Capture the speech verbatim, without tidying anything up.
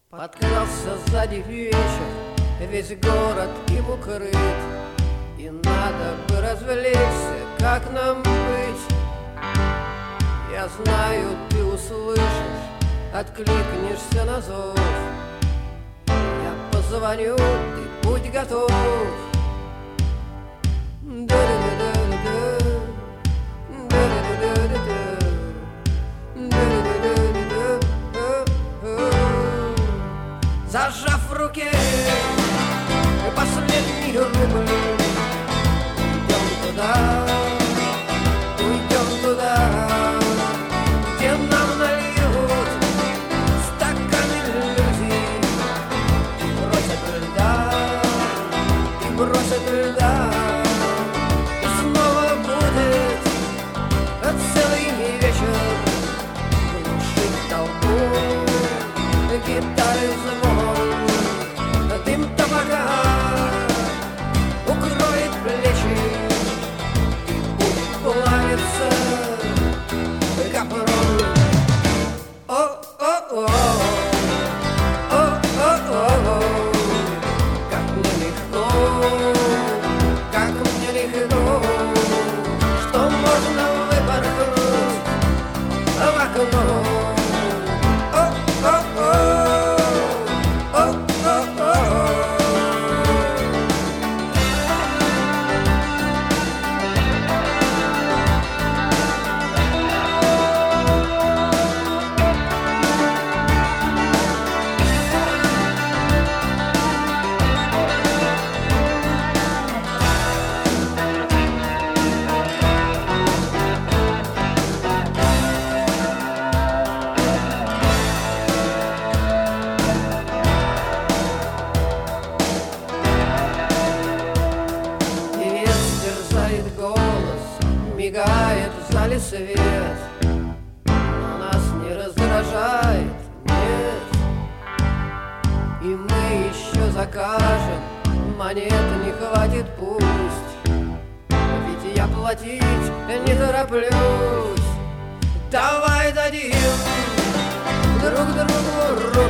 Подкрался сзади вечер, весь город им укрыт, и надо бы развлечься, как нам быть? Я знаю, ты услышишь, откликнешься на зов. Я позвоню, ты будь готов. Зажав в руке последний рубль, уйдем туда, уйдем туда, где нам нальют стаканы люди и бросят льда, и бросят льда. И снова будет целый вечер глушить толпу гитары звон, дым табака укроет плечи и будет плавиться капрон. О-о-о, о-о-о, как мне легко, как мне легко, что можно выпорхнуть в окно. Мигает в зале свет, но нас не раздражает, нет. И мы еще закажем, монет не хватит, пусть, ведь я платить не тороплюсь. Давай дадим друг другу руку.